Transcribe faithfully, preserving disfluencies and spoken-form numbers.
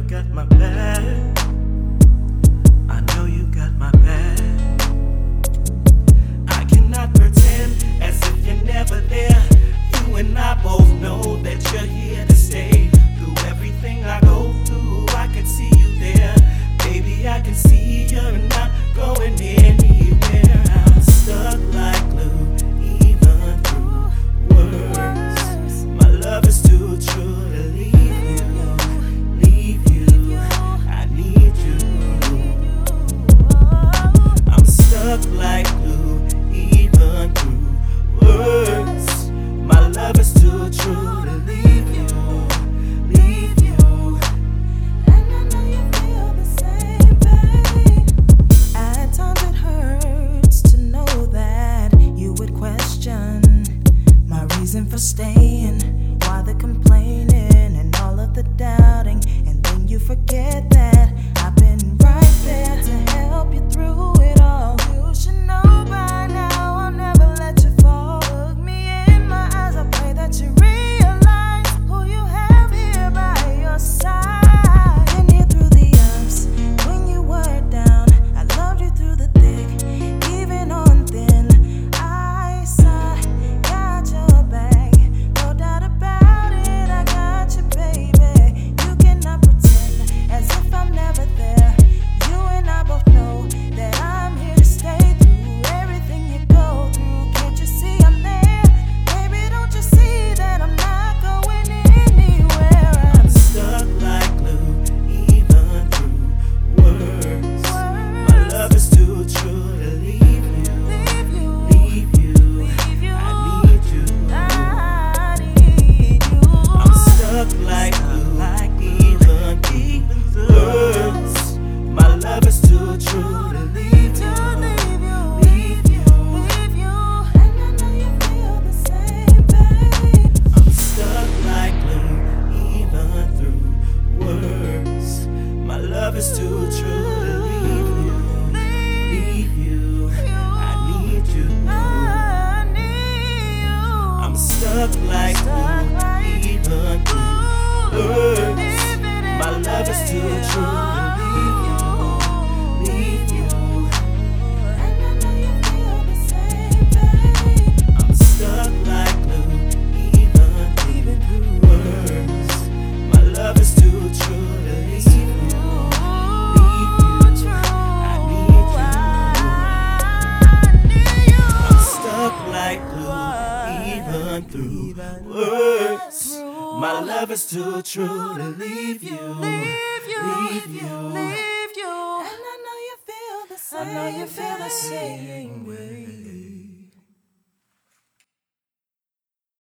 got my back. I know you got my back. I cannot pretend as if you're never there. You and I both know that you're here to stay. Through everything I go through, I can see you there. Baby, I can see you're not going anywhere. I'm stuck like glue, even through words. My love is too true to leave you, leave you. I need you. I'm stuck like glue, even through words. My love is too true to leave you, leave you. And I know you feel the same, babe. At times it hurts to know that you would question my reason for staying, why the complaining and all of the doubting, and then you forget that I've been right there to help you through it all. You should know by now I'll never let you fall. Look me in my eyes, I pray that you realize who you have here by your side. Been here through the ups, when you were down, I loved you through the thick, even on thin ice. I got your back, no doubt about it, I got you, baby. You cannot pretend as if I'm never there. You and I both know that I'm here to stay through everything you go through. Can't you see I'm there? Baby, don't you see that I'm not going anywhere? I'm stuck like glue, even through words. My love is too true to leave you, Leave you, leave you. leave you. I need you. I need you. I'm stuck like glue, even through words. My love is too true to leave To you, leave you, leave you. leave you. And I know you feel the same, babe. I'm stuck like glue, even through words. My love is too true to leave you, leave you. I need you. I need you. I'm stuck like glue, even through words. My love is too true to leave you, leave you. And I know you feel the same, babe. I'm stuck like glue, even through words. My love is too true to leave you, leave you. I need you. I'm stuck like glue, even through words. My love is too true to leave you, Leave you, leave you. leave you. And I know you feel the same. I know you feel the same way.